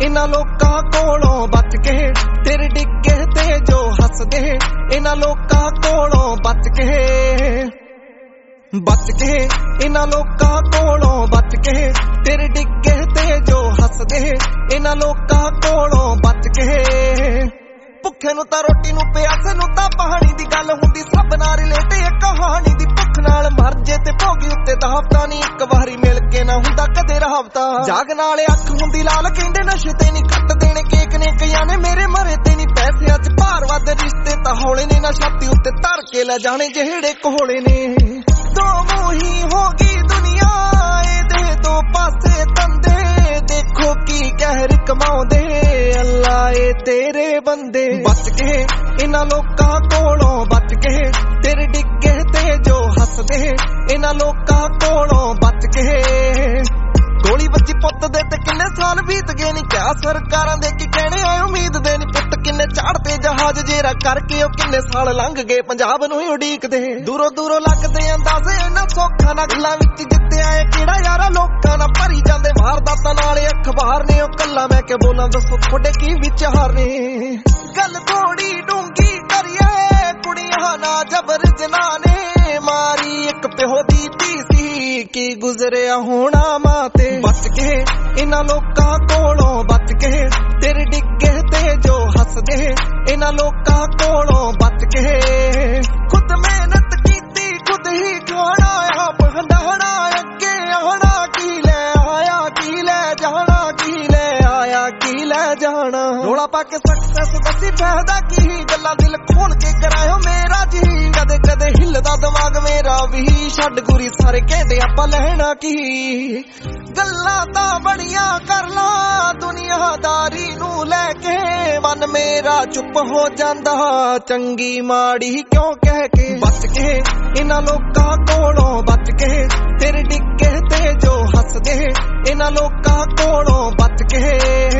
इन्हां लोकां कोलों बच के, तेरे डिगे ते जो हसदे इन्हां लोकां कोलों बच के, इन्हां लोकां कोलों बच के, तेरे डिगे ते जो हसदे इन्हां लोकां कोलों बच के। भुखे नूं तां रोटी नूं प्यासे नूं तां पानी दी गल हुंदी, सब नाल रिलेट ए कहानी दी। भुख नाल मर जे ते भोगी उत्ते दावता नी, एक वारी मिल के ना हुंदा कदे रावता। जाग नाल अख हुंदी लाल, कहंदे नशे ते नी कट देने केक ने कईयां ने, मेरे मरे ते नी पैसिਆਂ च भार वध, रिश्ते तां हौले ने ना छाती उत्ते धर के ले जाने ਜਿਹੜੇ ਕੋਲੇ ਨੇ। दो मुही होगी दुनिया एदे दो पासे तंदे, देखो की कहर कमाउंदे अल्लाह ए तेरे बंदे। बच के इन्हां लोकां कोलों बच के, तेरे डिगे ते जो हसदे इन्हां लोकां कोलों बच के। गोली बची पुत दे ते किन्ने साल बीत गए नी, क्या सरकारां दे की कहने आए उम्मीद दे नी। पुत किन्ने चाड़ते जहाज जेरा करके ओ किन्ने साल लंघ गए पंजाब नूं ही उडीकदे। दूरों दूरों लगदे अंदाजे इन्हां सौखां नां गल्लां विच जित्ते आए किहड़ा यारा, लोकां नां भरी जांदे वारदातां नाल अखबार ने। ओ कल्ला मैं क्या बोलां दसो थोड़े की विचार ने। गल थोड़ी डूंगी करिए कुड़ियां ना जबर जनाने मारी, एक प्यो दी धी सी की गुजरिया होना मां ते। बच के इन्हां लोकां कोलों बच के, तेरे डिगे ते जो हसदे इन्हां लोकां कोलों बच के। खुद मेहनत कीती खुद ही खाना, आप हंडाना अगे आना, की ले आया की ले जाना, की ले आया की ले जाना। रोला पाके सक्सेस दसी फायदा की, गल्लां दिल खोल के करायो मेरा जी। कदे कदे हिलदा दिमाग मेरा भी, छड्ड गुरी सारे कहंदे आपां लहना की। गल्लां तां बड़ियां कर ला दुनियादारी नूं लैके, मन मेरा चुप हो जांदा चंगी माड़ी क्यों कह के। बच के इन्हां लोकां कोलों बच के, तेरे डिगे ते जो हसदे इन्हां लोकां कोलों बच के।